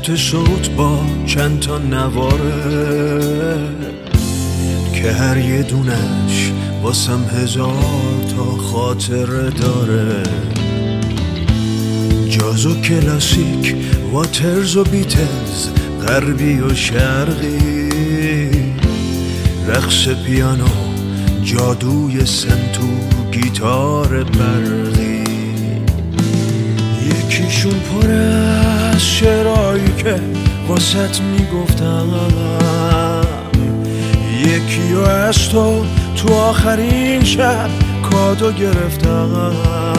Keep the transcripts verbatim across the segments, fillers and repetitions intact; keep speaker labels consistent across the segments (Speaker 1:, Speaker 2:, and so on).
Speaker 1: ضبط صوت با چند تا نواره که هر یه دونش واسم هزار تا خاطره داره. جاز و کلاسیک، واترز و بیتلز، غربی و شرقی، رقص پیانو، جادوی سنتور، گیتار برقی. یکیشون پر از شعرهایی که واسط میگفتم، یکی رو از تو تو آخرین شب کادو گرفتم.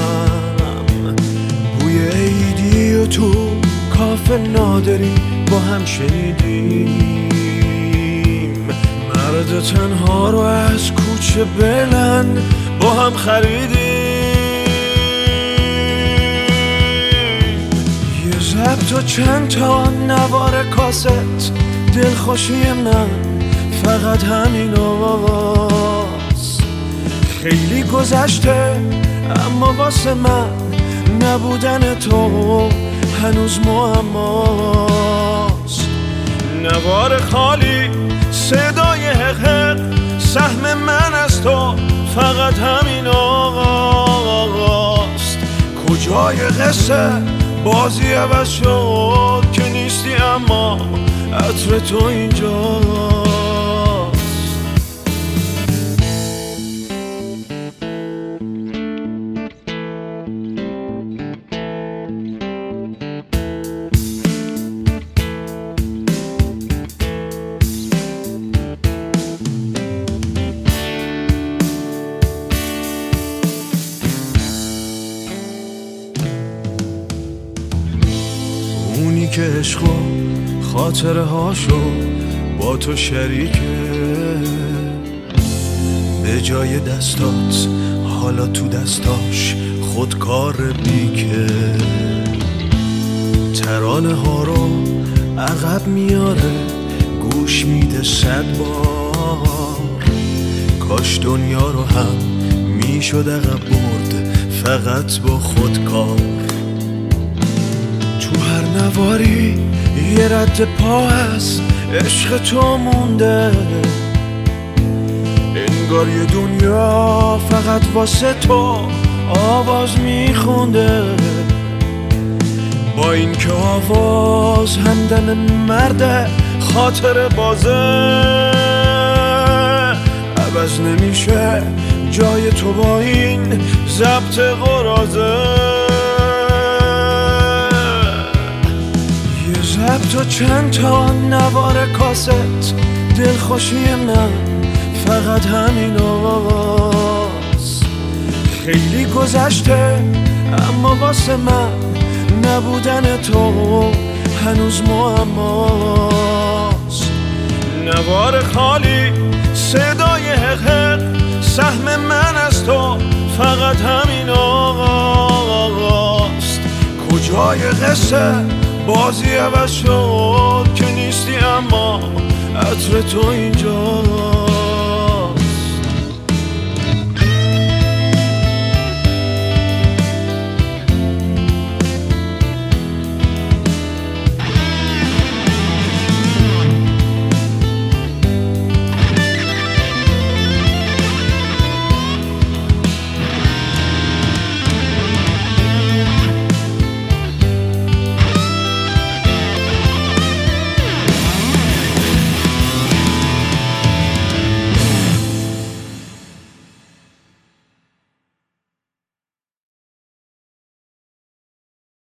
Speaker 1: بوی عیدی و تو کافه نادری با هم شنیدیم، مرد تنها رو از کوچه بلند با هم خریدیم. یه ضبط و چند تا نوار کاست، دلخوشی من فقط همین آواست. خیلی گذشته اما واسه من نبودن تو هنوز معماست. نوار خالی، صدای حق، سهم من از تو فقط همین آقاست. کجای قصه بازی عوض شد که نیستی اما عطر تو اینجاست. اونی که عشق و خاطره هاشو با تو شریکه، به جای دستات حالا تو دستاش خودکار بیکه. ترانه ها رو عقب میاره، گوش میده صد بار. کاش دنیا رو هم میشد عقب برد فقط با خودکار. تو هر نواری یه رد پا از عشق تو مونده، انگار یه دنیا فقط واسه تو آواز میخونده. با این که آواز همدم مرد خاطر بازه، عوض نمیشه جای تو با این ضبط قرازه. ضبط و چند تا نوار کاست، دلخوشی من فقط همین آواست. خیلی گذشته اما واسه من نبودن تو هنوز معماست. نوار خالی، صدای حق، سهم من از تو فقط همین آقاست. کجای قصه بازی عوض شد که نیستی اما عطر تو اینجا.